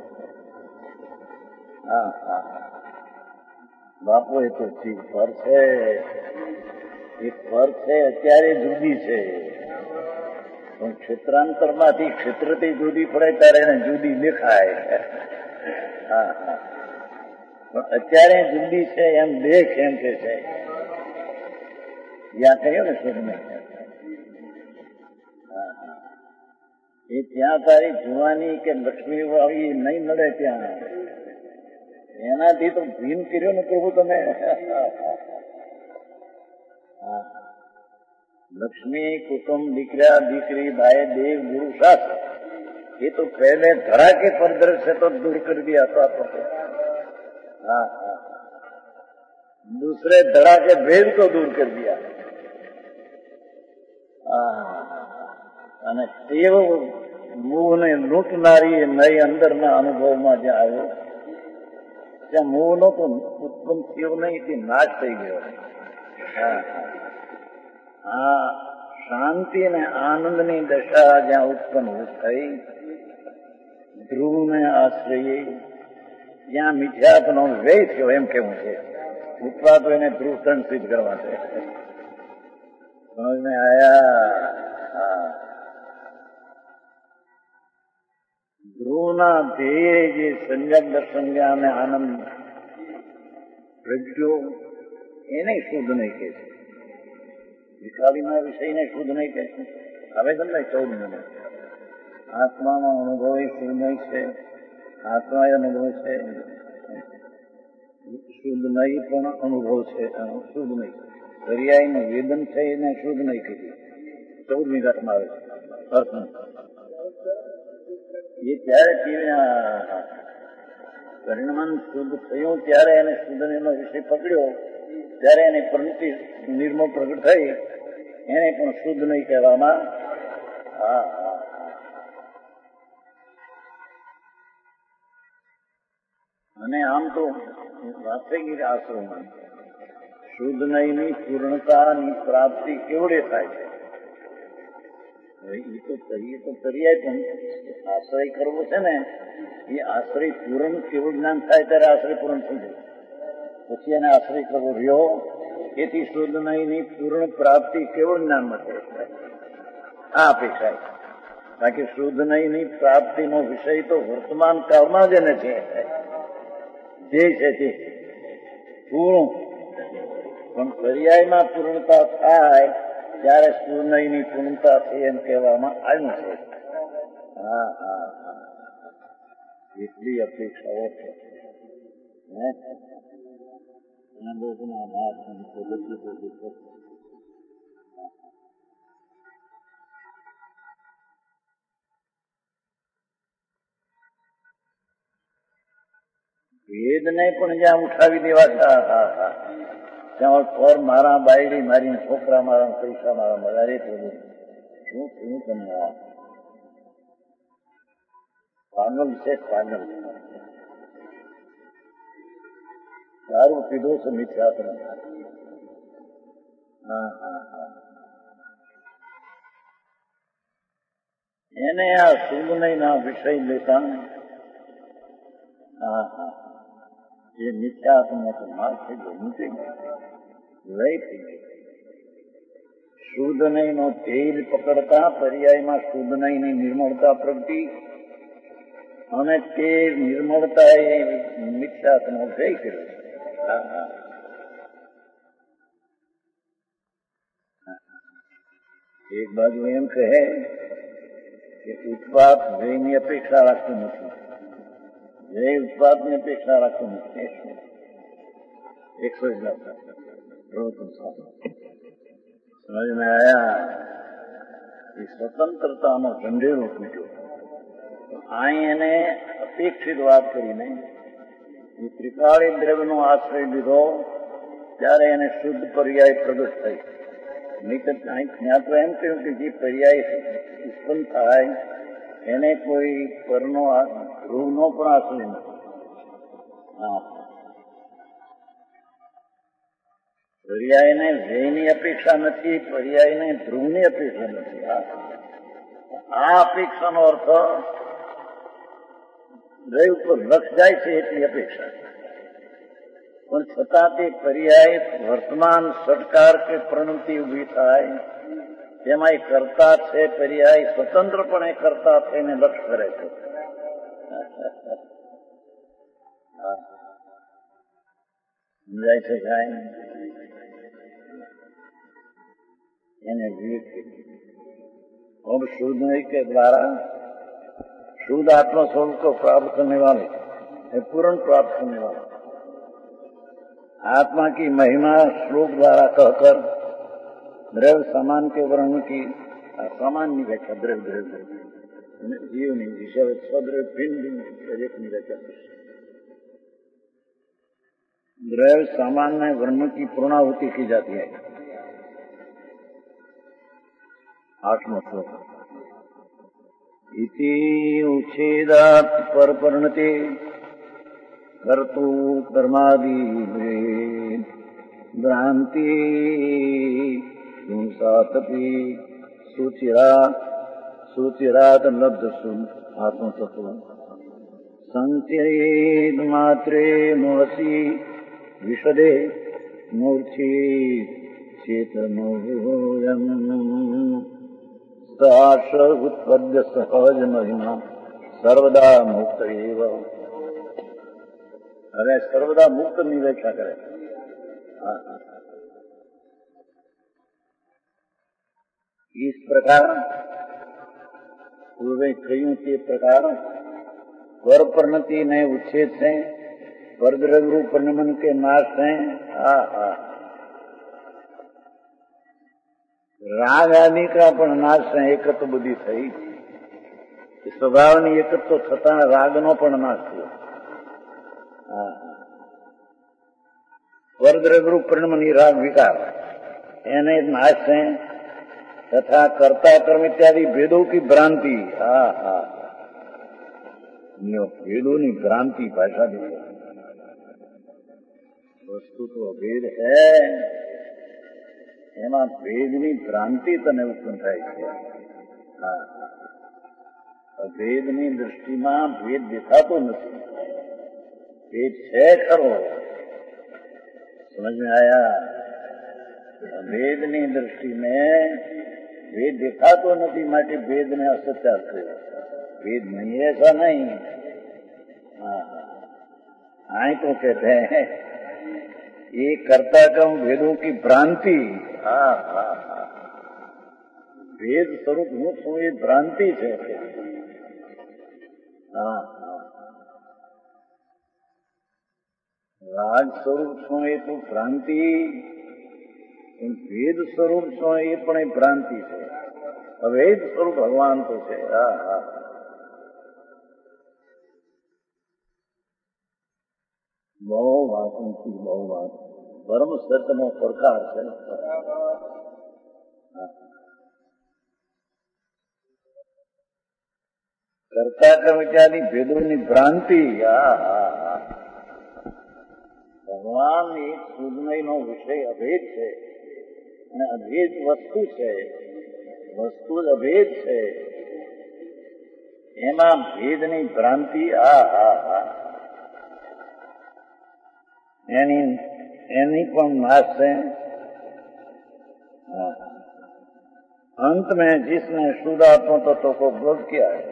હા હા બાપુ, એ તો ચીજ પર છે, એ પર છે, અત્યારે જુદી છે, પણ ક્ષેત્રાંતર માંથી ક્ષેત્રથી જુદી પડે ત્યારે એને જુદી દેખાય. હા હા પણ અત્યારે જુદી છે એમ દેખ એમ કે છે. યા કહ્યું ને શબ્દ, એ ત્યાં તારી જુવાની કે લક્ષ્મી વાળી નહીં મળે ત્યાં, એનાથી તો ભીન કર્યો ને પ્રભુ તમે. લક્ષ્મી, કુટુંબ, દીકરા, દીકરી, ભાઈ, દેવ, ગુરુ, શાસ્ત્ર, ये तो पहले धरा के परदर्श से तो दूर कर दिया था तो हाँ हाँ दूसरे धरा के भेद को दूर कर दिया. અને તેવો મોહને લૂંટનારી નઈ અંદરના અનુભવમાં જ્યાં આવ્યો ત્યાં મોહનો તો ઉત્પન્ન થયો નહીં, તે નાશ થઈ ગયો. હા હા શાંતિ અને આનંદની દશા જ્યાં ઉત્પન્ન થઈ, ધ્રુવને આશ્રયે જ્યાં મિથ્યાત્વનો વ્યય થયો એમ કેવું છે. ઉત્પાદ એને ધ્રુવ સિદ્ધ કરવા છે. સમજને આયા? ધ્રુવના ધ્યેય જે સંજ્ઞક દર્શન અને આનંદ પ્રજ્ઞો એને શુદ્ધ નહીં કહે છે. વિકાલીના વિષયને શુદ્ધ નહીં કહે છે. હવે તમને ચૌદ મિનિટ આત્માનો અનુભવ શુદ્ધ નહીં છે. આત્મા અનુભવ છે, શુદ્ધ નહીં પણ અનુભવ છે, શુદ્ધ નહીં. પર્યાયનું વેદન છે એને શુદ્ધ નહીં કીધું. ચૌદ મિનિટમાં આવે છે અર્થ એ ત્યારે પરિણામ શુદ્ધ થયું ત્યારે એને શુદ્ધ એનો વિષય પકડ્યો ત્યારે એને પ્રવૃત્તિ નિર્મળ પ્રગટ થઈ, એને પણ શુદ્ધ નહીં કહેવામાં. હા હા અને આમ તો વાસ્તવિક આશ્રમમાં શુદ્ધ નહીંની પૂર્ણતાની પ્રાપ્તિ કેવડે થાય છે. એ તો કરીએ તો પર્યાય પણ આશ્રય કરવો છે ને, એ આશ્રય પૂરણ કેવું જ્ઞાન થાય ત્યારે આશ્રય પૂરણ થઈ જાય, પછી એને આશ્રય કરવો રહ્યો. એથી શુદ્ધ નહીંની પૂર્ણ પ્રાપ્તિ કેવું જ્ઞાન મળે આ અપેક્ષા. બાકી શુદ્ધ નહીંની પ્રાપ્તિનો વિષય તો વર્તમાન કાળમાં જ એને છે, જે છે તે પૂર્ણ. પણ પર્યાયમાં પૂર્ણતા થાય ત્યારે શુદ્ધ નહીંની પૂર્ણતા છે એમ કહેવામાં આવ્યું છે. હા હા હા એટલી અપેક્ષાઓ છે. વેદને પણ જ્યાં ઉઠાવી દેવા, હા હા ત્યાં પર મારા બાયડી મારી, છોકરા મારા, પૈસા મારા મળે. પ્રભુ શું શું તમે આ પાગલ છે, પાગલ. દારૂ પીધો છે મિથ્યાત્વ. હા હા હા એને આ શુદ્ધ નહીં ના વિષય લેતા. હા હા એ મિથ્યાત્વનો તો માર્ગ થઈ ગયો, મૂકી લઈ થઈ ગઈ. શુદ્ધ નહીં નો ધ્યેય પકડતા પર્યાયમાં શુદ્ધ નહીં ની નિર્મળતા પ્રગટી, અને તે નિર્મળતા એ મિથ્યાત્વનો જય કર્યો. હા હા એક બાજુ એમ કહે કે ઉત્પાદ જયની અપેક્ષા રાખતું નથી, જય ઉત્પાદની અપેક્ષા રાખતું નથી. એકસો જ સમજમાં આયા? એ સ્વતંત્રતાનો ઝંડેરો તૂટ્યો. અહીં એને અપેક્ષિત વાત કરીને એ ત્રિકાળી દ્રવ્યનો આશ્રય લીધો ત્યારે એને શુદ્ધ પર્યાય પ્રગટ થઈ. નહીં તો ત્યાં તો એમ કહ્યું કે જે પર્યાય ઉત્પન્ન થાય એને કોઈ પરનો ધ્રુવનો પણ આશ્રય નથી. હા પર્યાયને વ્યયની અપેક્ષા નથી, પર્યાયને ધ્રુવની અપેક્ષા નથી. આ અપેક્ષાનો અર્થ દ્રવ્ય ઉપર લક્ષ જાય છે એટલી અપેક્ષા. પણ છતાં તે પર્યાય વર્તમાન સટકાર કે પ્રણતિ ઉભી થાય તેમાં એ કરતા છે, પર્યાય સ્વતંત્રપણે કરતા થઈને લક્ષ કરે છે. સમજાય છે કાંઈ? એને વિવેક अब शुद्ध के द्वारा शुद्ध आत्मा स्वरूप को प्राप्त करने वाले है, पूर्ण प्राप्त करने वाले. आत्मा की महिमा श्लोक द्वारा कहकर द्रव्य समान के वर्ण की सामान्य व्याख्या द्रव्य द्रव्य द्रव्य जीव नहीं विषय स्वद्रव्य भिन्न भिन्न की व्याख्या. द्रव्य सामान्य वर्ण की पूर्णाहुति की जाती है. आत्मा श्लोक इति उच्छेदात् परपरिणते कर्तु कर्मादि भ्रांति पुंसातपि सुचिरा सुचिरात् लब्धसु आत्मतत्व संचयेत् मात्रे मोहसि विशदे मूर्छे चेतनोऽयम् साश उत्पद्य सहज महिमा सर्वदा मुक्त एव. હવે સર્વદા મુક્ત ની વ્યાખ્યા કરે. इस प्रकार पूर्वे कईयों के प्रकार पर परिणति ने उच्छेद से परद्रव्य रूप परिणमन के नाश से हा हा राग आदि का पण नाश से एकत्व बुद्धि थई. स्वभावनी एकत्व थता रागनो पण नाश थयो. परद्रव्य रूप परिणमनी राग विकार एने नाश से तथा कर्ता कर्म इत्यादि भेदों की भ्रांति. हा हा भेदों की भ्रांति भाषा दी. वस्तु तो भेद है, એમાં ભેદની ભ્રાંતિ તને ઉત્પન્ન થાય છે. ભેદની દૃષ્ટિમાં ભેદ દેખાતો નથી. ભેદ છે ખરો, સમજ में आया? ભેદની દૃષ્ટિને ભેદ દેખાતો નથી માટે ભેદને અસત્યાર થયો. ભેદ नहीं ऐसा नहीं. आए तो कहते हैं ये कर्ता कम भेदों की भ्रांति. હા હા હા ભેદ સ્વરૂપ હું છું એ ભ્રાંતિ છે. હા હા રાગ સ્વરૂપ છું એ તો ભ્રાંતિ, ભેદ સ્વરૂપ છું એ પણ એ ભ્રાંતિ છે. અભેદ સ્વરૂપ ભગવાન તો છે. હા હા બહુ વાત ઊંચી, બહુ વાત પરમ સત્યનો પ્રકાર છે. કરતા કર્મ ઇત્યાદિ ભેદોની ભ્રાંતિ. હા હા હા ભગવાન એક સુધમયનો વિષય અભેદ છે અને અભેદ વસ્તુ છે. વસ્તુ જ અભેદ છે, એમાં ભેદની ભ્રાંતિ. હા હા હા એની एनी पण नाश है. अंत में जिसने शुद्ध आत्म तत्व को बोध किया है,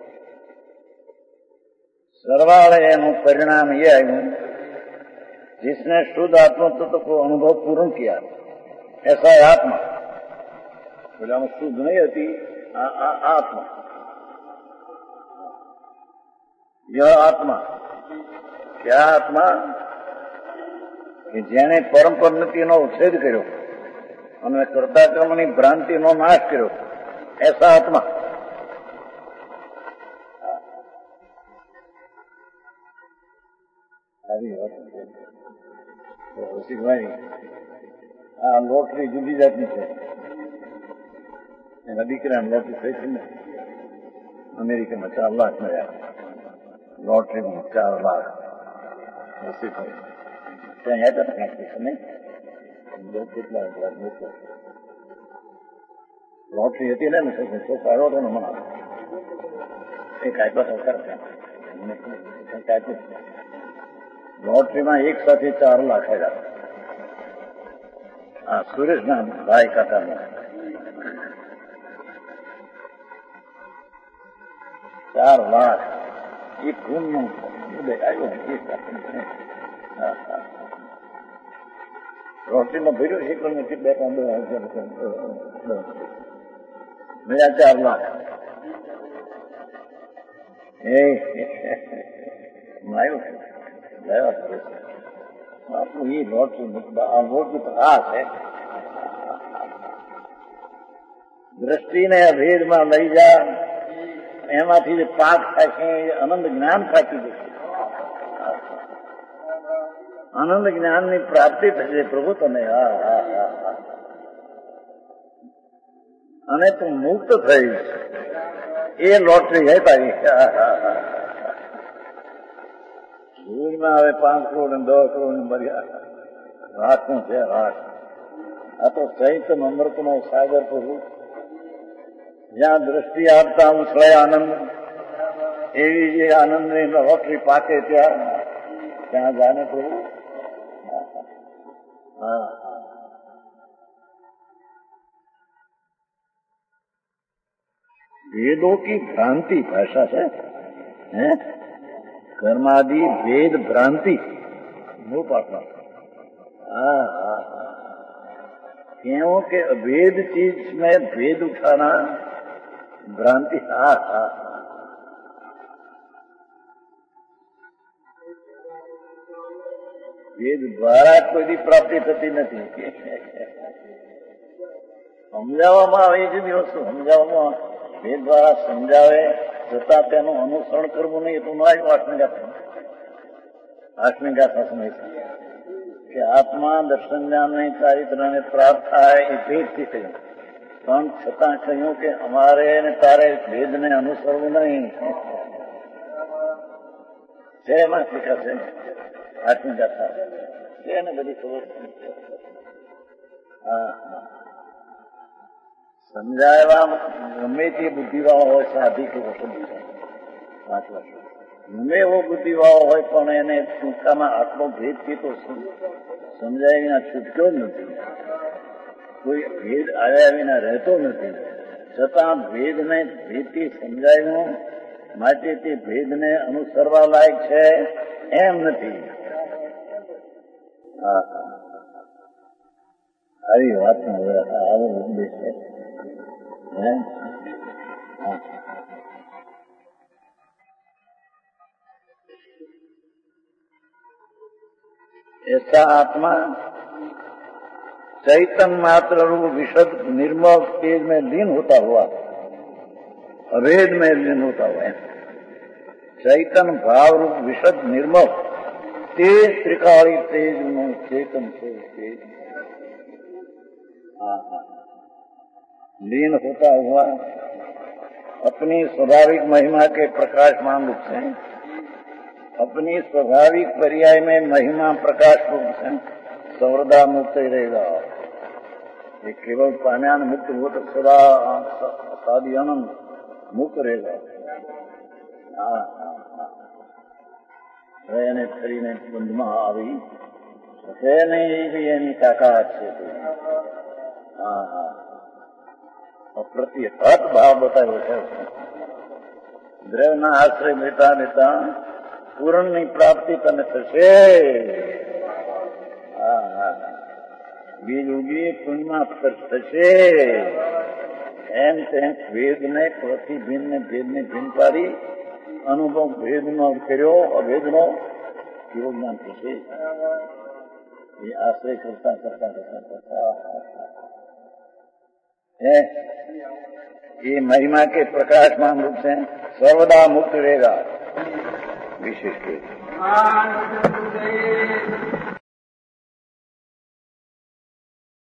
सरवाले एनु परिणाम ये आयु जिसने शुद्ध आत्म तत्व को अनुभव पूर्ण किया, ऐसा है आत्मा. बोले हम शुद्ध नहीं होती आ, आ, आत्मा. यह आत्मा क्या आत्मा કે જેણે પરમ પરિણતિનો ઉચ્છેદ કર્યો અને કરતા કર્મની ભ્રાંતિનો નાશ કર્યો, એસા આત્મા. આવી વાત રસિકભાઈ, આ લોટરી જુદી જાતની છે. એના દીકરાને લોટરી થઈ હતી ને, અમેરિકામાં ચાર લાખ મળ્યા લોટરીમાં. ચાર લાખ રસિકભાઈ ત્યાં હતા ને કાંઈક નહીં કેટલા લોટરી હતી ને ચોખ્ખો આવ્યો હતો ને હમણાં એ કાયદો સરકાર લોટરીમાં એક સાથે ચાર લાખ આવ્યા. હા, સુરેશના ભાઈ કાકાને ચાર લાખ એક ખૂનનું આવ્યો. રોટરીમાં ભર્યો એક બે પાંચ મળ્યા ચાર લાખ. એ આપણું એ લોટરી આ લોટરી આ છે. દ્રષ્ટિને અભેદમાં લઈ જા, એમાંથી જે પાક થાય છે એ આનંદ જ્ઞાન થાકી જશે. આનંદ જ્ઞાન ની પ્રાપ્તિ થશે પ્રભુ તને. હા હા હા હા અને તું મુક્ત થઈશ. એ લોટરી હે તારી. જીવનમાં હવે પાંચ કરોડ ને દસ કરોડ ની મર્યાદા રાખવું છે. રાખ આ તો ચૈતન અમૃત નો સાગર પ્રભુ. જ્યાં દ્રષ્ટિ આપતા ઉછળે આનંદ, એવી જે આનંદ ની લોટરી પાકે ત્યાં ત્યાં જાને પ્રભુ. હા वेदों की भ्रांति भाषा है, है? कर्मादि वेद भ्रांति वो पाठना। हाँ हाँ क्यों के अभेद चीज में भेद उठाना भ्रांति। हाँ हाँ वेद द्वारा कोई प्राप्ति थती नहीं. સમજાવવામાં આવે છે દિવસો સમજાવવામાં વેદ દ્વારા સમજાવે છતાં તેનું અનુસરણ કરવું નહીં. એ તો મારી આઠમી ગાથા આઠમી ગાથા સમય કે આત્મા દર્શન જ્ઞાનની ચારિત્રને પ્રાપ્ત થાય એ ભેદથી કહ્યું, પણ છતાં કહ્યું કે અમારે ને તારે ભેદને અનુસરવું નહીં. છે એમાં શીખા છે આઠમી ગાથા છે ને બધી ખબર. હા હા સમજાવવા ગમે તે બુદ્ધિવાળો હોય, સાધી કે પાંચ વર્ષ ગમે એવો બુદ્ધિવાળો હોય, પણ એને ટૂંકામાં આટલો ભેદ કીધો સમજાય વિના છૂટક્યો જ નથી. કોઈ ભેદ આવ્યા વિના રહેતો નથી. છતાં ભેદને ભેદથી સમજાયું માટે તે ભેદને અનુસરવા લાયક છે એમ નથી. હા આવી વાત આવો ઉપદેશ છે. ऐसा आत्मा चैतन मात्र रूप विशद निर्मल तेज में लीन होता हुआ, अभेद में लीन होता हुआ, चैतन भाव रूप विशद निर्मल तेज त्रिकाली तेज में चेतन से तेज लीन होता हुआ अपनी स्वाभाविक महिमा के प्रकाशमान रूप से, अपनी स्वाभाविक पर्याय में महिमा प्रकाश रूप से सर्वदा मुक्त ही रहेगा. ये केवल पाम्यान मुक्त हो तो सदा सादी आनंद मुक्त रहेगा. हाँ हाँ हाँ ने फरीने बंधમાં આવી શકે નહીં એવી એની તાકાત છે. હા હા પ્રત્યેક ભાવ બતાવ્યો છે. દ્રવ્યના આશ્રય લેતા લેતા પૂર્ણની પ્રાપ્તિ તને થશે. હા હા બીજ ઉગી પૂર્ણમાં થશે. એમ તેમ ભેદને પ્રતિભિન્ન ભેદને ભિન્ન પાડી અનુભવ ભેદનો કર્યો, અભેદનો કેવો જ્ઞાન થશે. એ આશ્રય કરતા કરતા કરતા કરતા ये महिमा के प्रकाशमान रूप से सर्वदा मुक्त रहेगा. विशेष के